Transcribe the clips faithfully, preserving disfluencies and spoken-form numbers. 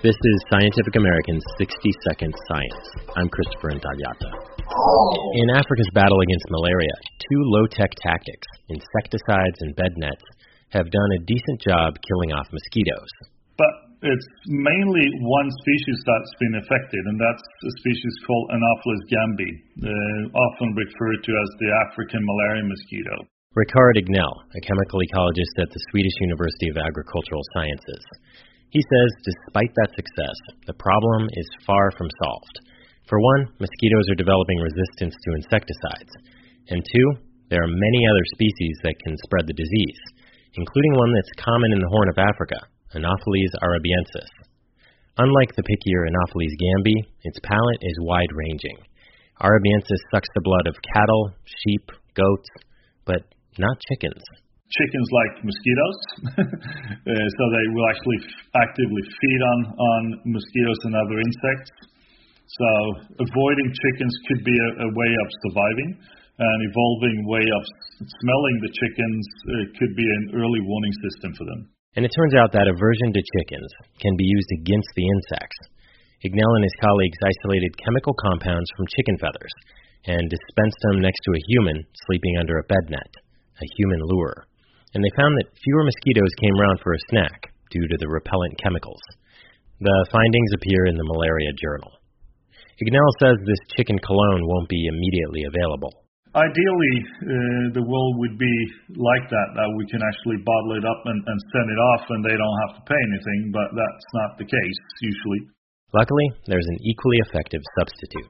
This is Scientific American's sixty second Science. I'm Christopher Intagliata. In Africa's battle against malaria, two low-tech tactics, insecticides and bed nets, have done a decent job killing off mosquitoes. But it's mainly one species that's been affected, and that's a species called Anopheles gambiae, uh, often referred to as the African malaria mosquito. Rikard Ignell, a chemical ecologist at the Swedish University of Agricultural Sciences. He says despite that success, the problem is far from solved. For one, mosquitoes are developing resistance to insecticides. And two, there are many other species that can spread the disease, including one that's common in the Horn of Africa, Anopheles arabiensis. Unlike the pickier Anopheles gambiae, its palate is wide-ranging. Arabiensis sucks the blood of cattle, sheep, goats, but not chickens. Chickens like mosquitoes, uh, so they will actually f- actively feed on, on mosquitoes and other insects. So avoiding chickens could be a, a way of surviving. An evolving way of smelling the chickens uh, could be an early warning system for them. And it turns out that aversion to chickens can be used against the insects. Ignell and his colleagues isolated chemical compounds from chicken feathers and dispensed them next to a human sleeping under a bed net, a human lure. And they found that fewer mosquitoes came around for a snack due to the repellent chemicals. The findings appear in the Malaria Journal. Ignell says this chicken cologne won't be immediately available. Ideally, uh, the world would be like that, that we can actually bottle it up and, and send it off and they don't have to pay anything, but that's not the case, usually. Luckily, there's an equally effective substitute.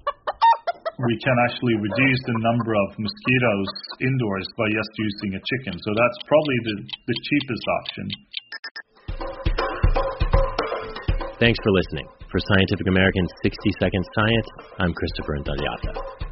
We can actually reduce the number of mosquitoes indoors by just using a chicken. So that's probably the, the cheapest option. Thanks for listening. For Scientific American's sixty second Science, I'm Christopher Intagliata.